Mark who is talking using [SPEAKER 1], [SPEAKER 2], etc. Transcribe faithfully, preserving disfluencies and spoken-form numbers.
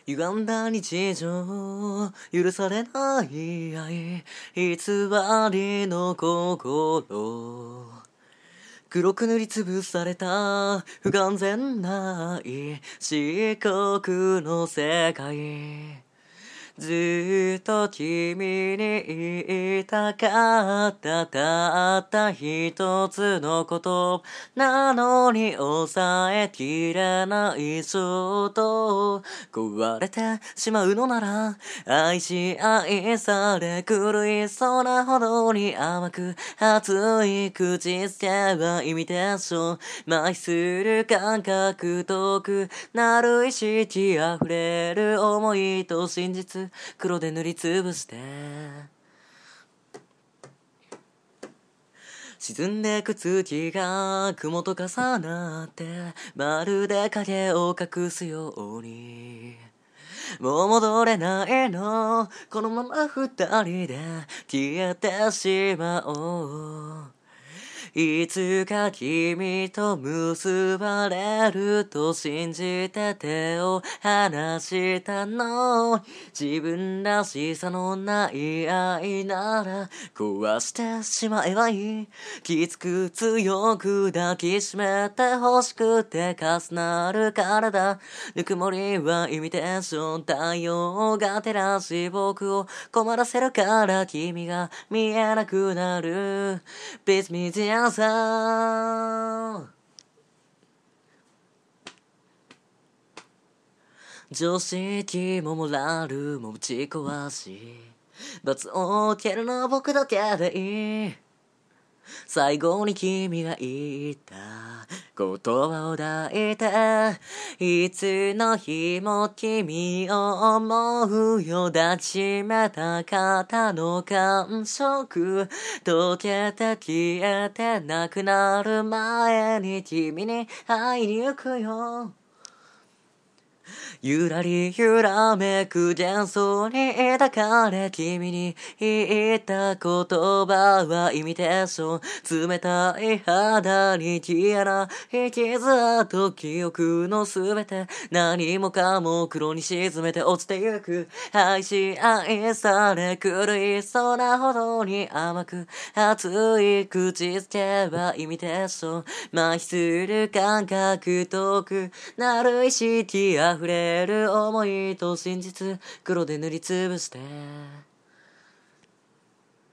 [SPEAKER 1] 歪んだ日常許されない愛偽りの心黒く塗りつぶされた不完全ない漆黒の世界ずっと君に言いたかったたった一つのことなのに抑えきれない衝動壊れてしまうのなら愛し愛され狂いそうなほどに甘く熱い口づけは意味でしょう麻痺する感覚遠くなる意識溢れる思いと真実黒で塗りつぶして沈んでく月が雲と重なってまるで影を隠すようにもう戻れないのこのまま二人で消えてしまおういつか君と結ばれると信じて手を離したの自分らしさのない愛なら壊してしまえばいいきつく強く抱きしめて欲しくて重なる体ぬくもりはイミテーション太陽が照らし僕を困らせるから君が見えなくなる Beats me the answer常識もモラルもぶち壊し罰を受けるのは僕だけでいい最後に君が言った言葉を抱いていつの日も君を思うよ抱きしめた肩の感触溶けて消えてなくなる前に君に会いに行くよゆらり揺らめく幻想に抱かれ君に言った言葉はイミテーション冷たい肌に消えない傷と記憶のすべて何もかも黒に沈めて落ちてゆく愛し愛され狂いそうなほどに甘く熱い口づけはイミテーション麻痺する感覚遠くなる意識溢れる思いと真実黒で塗りつぶして